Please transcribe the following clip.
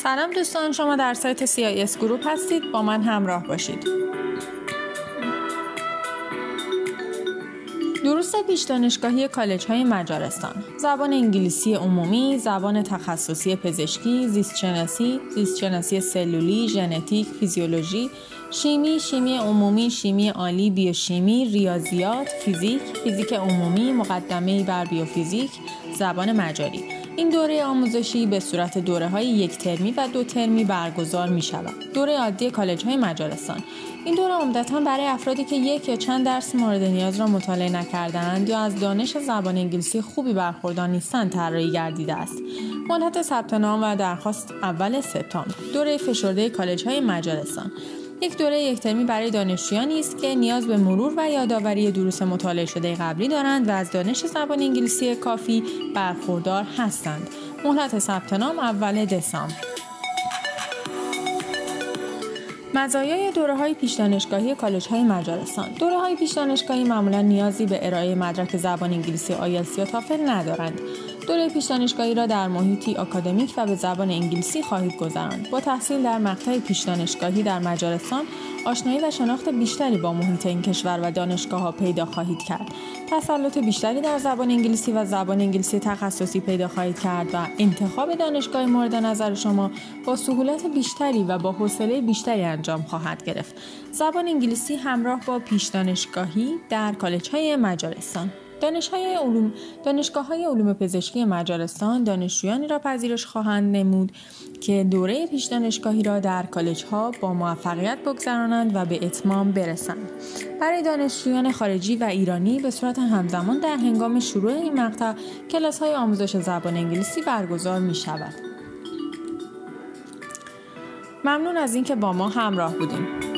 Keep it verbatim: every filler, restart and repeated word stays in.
سلام دوستان، شما در سایت سی آی اس گروپ هستید. با من همراه باشید. دروس پیش دانشگاهی کالج‌های مجارستان: زبان انگلیسی عمومی، زبان تخصصی پزشکی، زیستشناسی، زیستشناسی سلولی، ژنتیک، فیزیولوژی، شیمی، شیمی عمومی، شیمی عالی، بیوشیمی، ریاضیات، فیزیک، فیزیک عمومی، مقدمه‌ای بر بیوفیزیک، زبان مجاری. این دوره آموزشی به صورت دوره‌های یک ترمی و دو ترمی برگزار می‌شود. دوره عادی کالج‌های مجارستان: این دوره عمدتاً برای افرادی که یک یا چند درس مورد نیاز را مطالعه نکرده‌اند یا از دانش زبان انگلیسی خوبی برخوردار نیستند طراحی گردیده است. مدت ثبت نام و درخواست اول سپتامبر. دوره فشرده کالج‌های مجارستان: یک دوره یک ترمی برای دانشجویانی است که نیاز به مرور و یادآوری دروس مطالعه شده قبلی دارند و از دانش زبان انگلیسی کافی برخوردار هستند. مهلت ثبت نام اول دسامبر. مزایای دوره‌های پیش دانشگاهی کالج‌های مجارستان: دوره‌های پیش دانشگاهی معمولاً نیازی به ارائه مدرک زبان انگلیسی آیلتس یا تافل ندارند. دوره پیش دانشگاهی را در محیطی آکادمیک و به زبان انگلیسی خواهید گذراند. با تحصیل در مقطع پیش دانشگاهی در مجارستان، آشنایی و شناخت بیشتری با محیط این کشور و دانشگاه‌ها پیدا خواهید کرد. تسلط بیشتری در زبان انگلیسی و زبان انگلیسی تخصصی پیدا خواهید کرد و انتخاب دانشگاه مورد نظر شما با سهولت بیشتری و با حوصله بیشتری انجام خواهد گرفت. زبان انگلیسی همراه با پیش دانشگاهی در کالج‌های مجارستان. دانش‌های علوم دانشگاه‌های علوم پزشکی مجارستان دانشجویانی را پذیرش خواهند نمود که دوره پیش دانشگاهی را در کالج‌ها با موفقیت بگذرانند و به اتمام برسند. برای دانشجویان خارجی و ایرانی به صورت همزمان در هنگام شروع این مقطع کلاس‌های آموزش زبان انگلیسی برگزار می‌شود. ممنون از اینکه با ما همراه بودید.